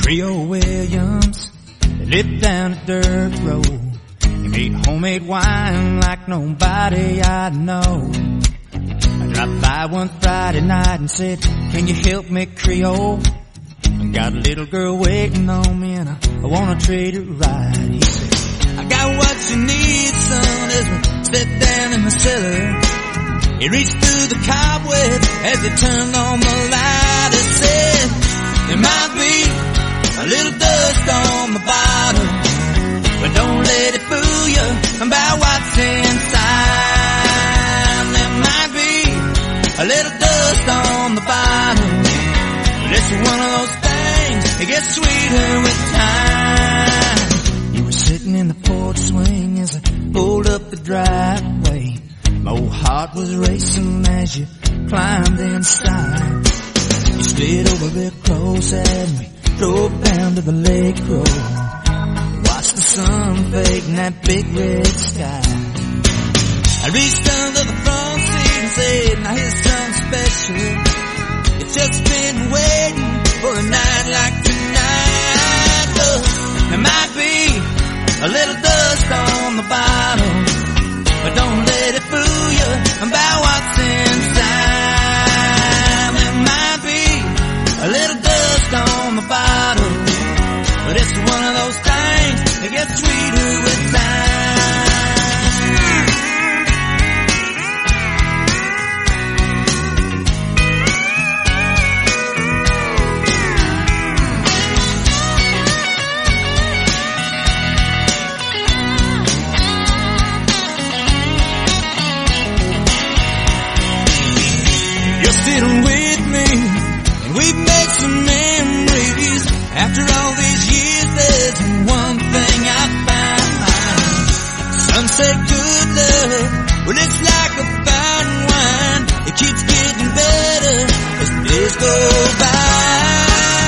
Creole Williams, they lived down a dirt road. He made homemade wine like nobody I know. I dropped by one Friday night and said, can you help me, Creole? I got a little girl waiting on me and I wanna treat her right. He said, I got what you need, son, as we sat down in the cellar. He reached through the cobwebs as he turned on the light. He said, there might be a little dust on the bottom, but don't let it fool you about what's inside. There might be a little dust on the bottom, but it's one of those things that gets sweeter with time. You were sitting in the porch swing as I pulled up the driveway. My old heart was racing as you climbed inside. You slid over real close and we drove down to the lake road. Watched the sun fade in that big red sky. I reached under the front seat and said, now here's something special. It's just been waiting for a night like tonight. Look, there might be a little dust on the bottom, but don't let it fool you about what's inside. There might be a little dust on the bottom, but it's one of those things that gets sweeter with time. You're sitting with me and we've made some memories. After all these years, there's one thing I found. Some say good love, well it's like a fine wine. It keeps getting better as the days go by.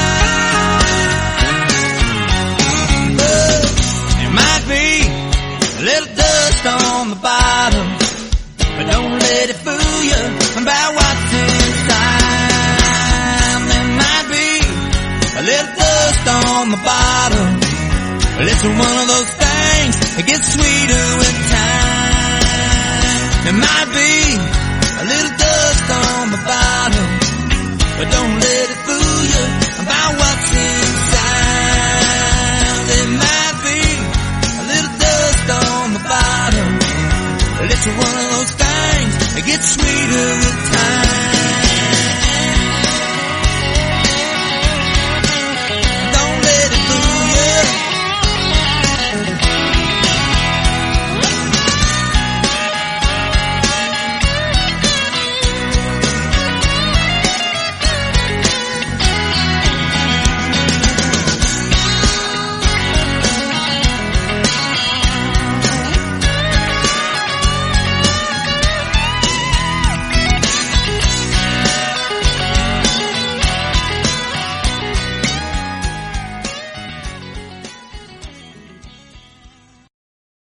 But there might be a little dust on the bottom, but don't let it fool you about what's inside. There might be a little dust on the bottom, but it's one of those things that gets sweeter with time. There might be a little dust on the bottom, but don't let it fool you about what's inside. There might be a little dust on the bottom, but it's one of those things that gets sweeter with time.